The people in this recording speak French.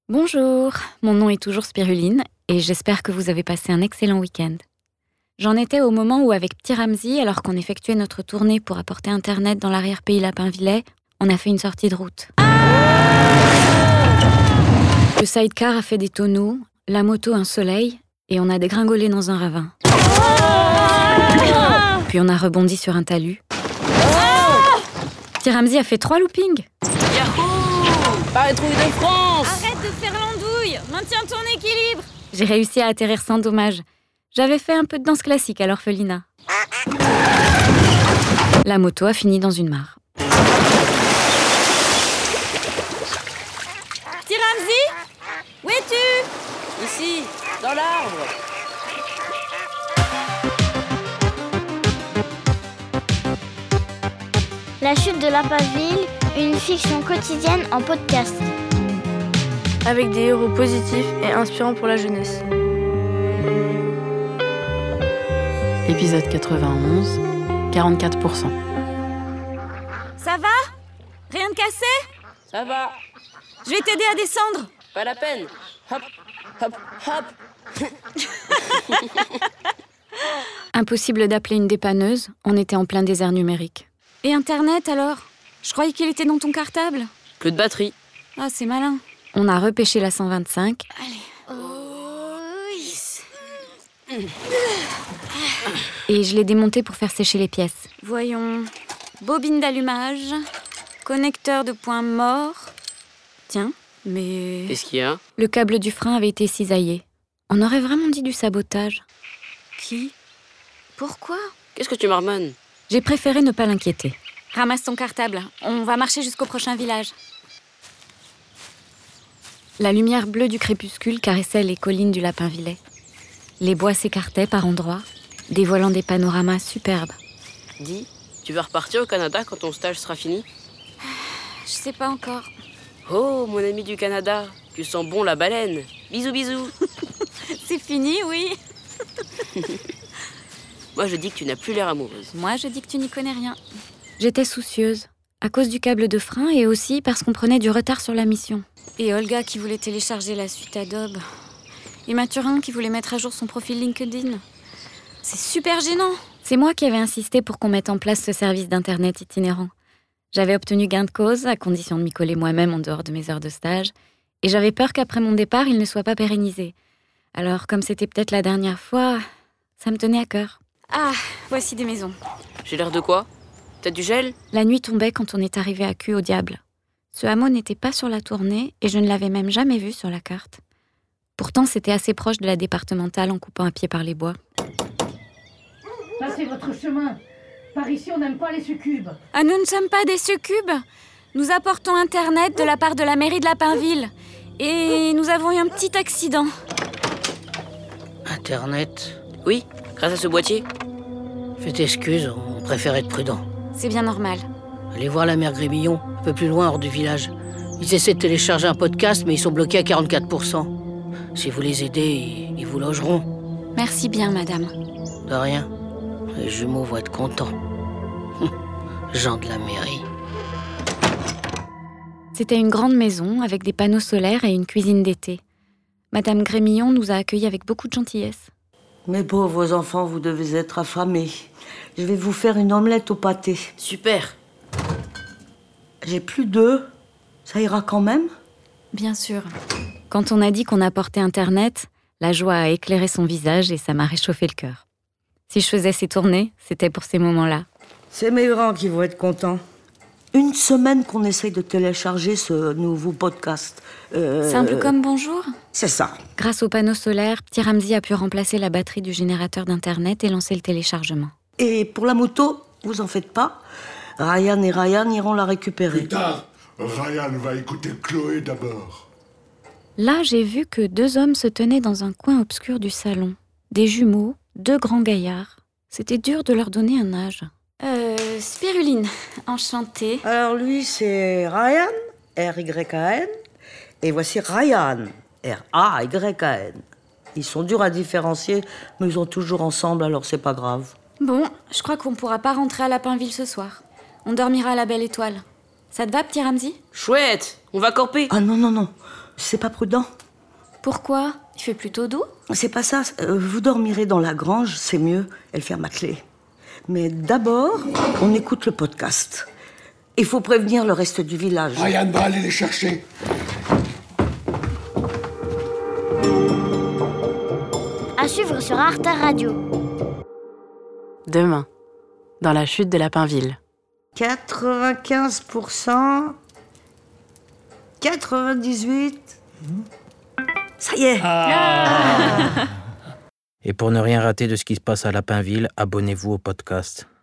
Bonjour, mon nom est toujours Spiruline et j'espère que vous avez passé un excellent week-end. J'en étais au moment où, avec Petit Ramzy, alors qu'on effectuait notre tournée pour apporter Internet dans l'arrière-pays Lapinvillet, on a fait une sortie de route. Le sidecar a fait des tonneaux, la moto un soleil et on a dégringolé dans un ravin. Puis on a rebondi sur un talus. Petit Ramzy a fait 3 loopings. Yahoo! Patrouille de France! Arrête de faire l'andouille! Maintiens ton équilibre! J'ai réussi à atterrir sans dommage. J'avais fait un peu de danse classique à l'orphelinat. La moto a fini dans une mare. Petit Ramzy? Où es-tu? Ici, dans l'arbre! La chute de Lapinville, une fiction quotidienne en podcast. Avec des héros positifs et inspirants pour la jeunesse. Épisode 91, 44%. Ça va? Rien de cassé? Ça va, Je vais t'aider à descendre. pas la peine. Hop, hop, hop. Impossible d'appeler une dépanneuse, on était en plein désert numérique. Et Internet alors? Je croyais qu'il était dans ton cartable. Plus de batterie. Ah, c'est malin. On a repêché la 125. Et je l'ai démontée pour faire sécher les pièces. Voyons. Bobine d'allumage, connecteur de point mort. Tiens, mais... Qu'est-ce qu'il y a? Le câble du frein avait été cisaillé. On aurait vraiment dit du sabotage. Qui? Pourquoi? Qu'est-ce que tu marmonnes? J'ai préféré ne pas l'inquiéter. Ramasse ton cartable. On va marcher jusqu'au prochain village. La lumière bleue du crépuscule caressait les collines du Lapinvillet. Les bois s'écartaient par endroits, dévoilant des panoramas superbes. Dis, tu vas repartir au Canada quand ton stage sera fini? Je sais pas encore. Oh, mon ami du Canada, tu sens bon la baleine. Bisous, bisous. C'est fini, oui. Moi, je dis que tu n'as plus l'air amoureuse. Moi, je dis que tu n'y connais rien. J'étais soucieuse, à cause du câble de frein et aussi parce qu'on prenait du retard sur la mission. Et Olga qui voulait télécharger la suite Adobe. Et Mathurin qui voulait mettre à jour son profil LinkedIn. C'est super gênant. C'est moi qui avais insisté pour qu'on mette en place ce service d'Internet itinérant. J'avais obtenu gain de cause, à condition de m'y coller moi-même en dehors de mes heures de stage. Et j'avais peur qu'après mon départ, il ne soit pas pérennisé. Alors, comme c'était peut-être la dernière fois, ça me tenait à cœur. Ah, voici des maisons. J'ai l'air de quoi? T'as du gel? La nuit tombait quand on est arrivé à Cue au Diable. Ce hameau n'était pas sur la tournée et je ne l'avais même jamais vu sur la carte. Pourtant, c'était assez proche de la départementale en coupant à pied par les bois. Passez votre chemin. Par ici, on n'aime pas les succubes. Ah, nous ne sommes pas des succubes. Nous apportons Internet de la part de la mairie de Lapinville. Et nous avons eu un petit accident. Internet. Oui, grâce à ce boîtier. Faites excuse, on préfère être prudent. C'est bien normal. Allez voir la mère Grémillon, un peu plus loin hors du village. Ils essaient de télécharger un podcast, mais ils sont bloqués à 44%. Si vous les aidez, ils vous logeront. Merci bien, madame. De rien. Les jumeaux vont être contents. Gens de la mairie. C'était une grande maison avec des panneaux solaires et une cuisine d'été. Madame Grémillon nous a accueillis avec beaucoup de gentillesse. Mes pauvres enfants, vous devez être affamés. Je vais vous faire une omelette au pâté. Super. J'ai plus d'œufs. Ça ira quand même? Bien sûr. Quand on a dit qu'on apportait Internet, la joie a éclairé son visage et ça m'a réchauffé le cœur. Si je faisais ces tournées, c'était pour ces moments-là. C'est mes grands qui vont être contents. Une semaine qu'on essaye de télécharger ce nouveau podcast. Simple comme bonjour. C'est ça. Grâce aux panneaux solaires, Petit Ramzy a pu remplacer la batterie du générateur d'Internet et lancer le téléchargement. Et pour la moto, vous en faites pas. Ryan et Ryan iront la récupérer. Plus tard, Ryan va écouter Chloé d'abord. Là, j'ai vu que 2 hommes se tenaient dans un coin obscur du salon. Des jumeaux, 2 grands gaillards. C'était dur de leur donner un âge. Spiruline, enchantée. Alors lui, c'est Ryan, R-Y-A-N. Et voici Ryan, R-A-Y-A-N. Ils sont durs à différencier, mais ils sont toujours ensemble, alors c'est pas grave. Bon, je crois qu'on pourra pas rentrer à Lapinville ce soir. On dormira à la Belle Étoile. Ça te va, Petit Ramzy? Chouette, on va camper. Ah non, C'est pas prudent. Pourquoi? Il fait plutôt doux? C'est pas ça. Vous dormirez dans la grange, c'est mieux. Elle ferme à clé. Mais d'abord, on écoute le podcast. Il faut prévenir le reste du village. Ryan va aller les chercher. À suivre sur Arte Radio. Demain, dans la chute de Lapinville. 95%. 98%. Ça y est. Et pour ne rien rater de ce qui se passe à Lapinville, abonnez-vous au podcast.